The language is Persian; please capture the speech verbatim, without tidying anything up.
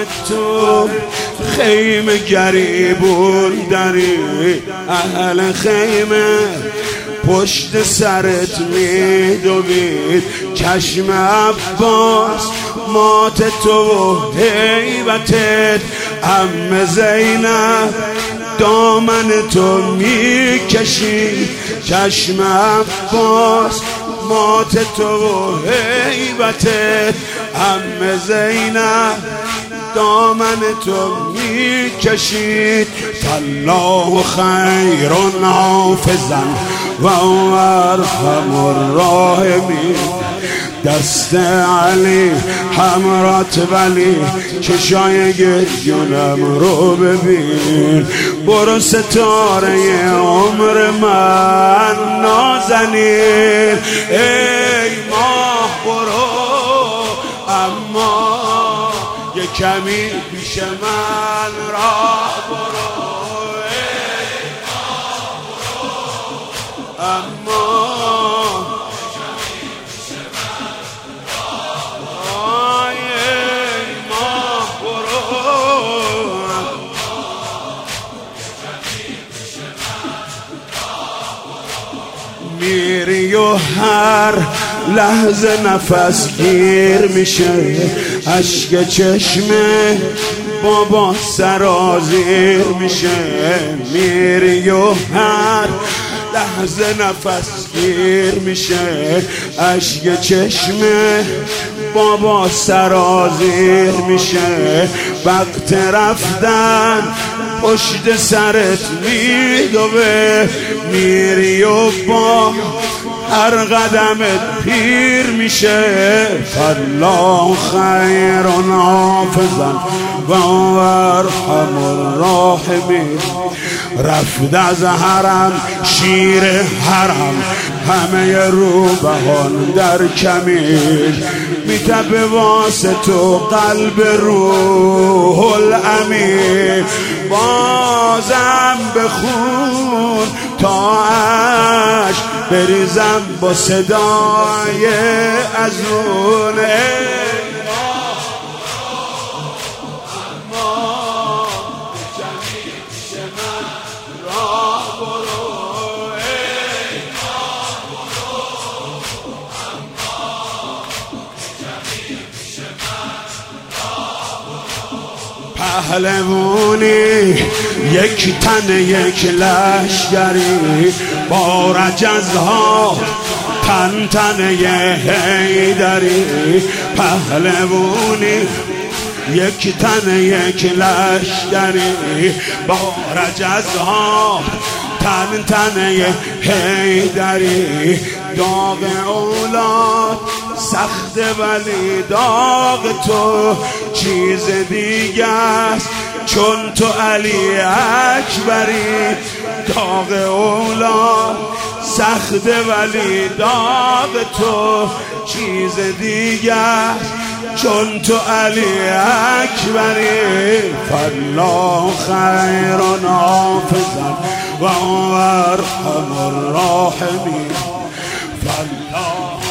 تو خیمه گریبون داری، اهل خیمه پشت سرت میدوید. چشم عباس مات تو و هیبتت، عم زینب دامن تو میکشید. چشم عباس مات تو و هیبتت، عم زینب دامن تو میکشید. فالله خیر حافظا و ارحم الراحمین. دست علی حمرات ولی چشای گریونم رو ببین. برو ستاره عمر من نازنین، ای ماه برو اما یه کمی پیش من راه برو. ای ماه برو اما میری و هر لحظه نفس گیر میشه، اشک چشمه بابا سرازیر میشه. میری و هر لحظه نفس گیر میشه، اشک چشمه بابا سرازیر میشه. وقت رفتن پشت سرت میدوه، میری و با هر قدمت پیر میشه. فالله خیر حافظا و ارحم الراحمین. رفت از حرم شیر حرم، همه روبهان در کمین. میتبه واسه تو قلب روح الامین. بازم بخون تا عشق بریزم با صدای ازون. پهلوانی یک تن یک لشگری، با رجزها تن تن یه هیدری. پهلوانی یک تن یک لشگری، با رجزها تن تن یه هیدری. داغ اولاد سخت ولی داغ تو چیز دیگه است، چون تو علی اکبری. داغ اولاد سخت ولی داغ تو چیز دیگه است، چون تو علی اکبری. فالله خیر حافظا و ارحم الراحمین. فالله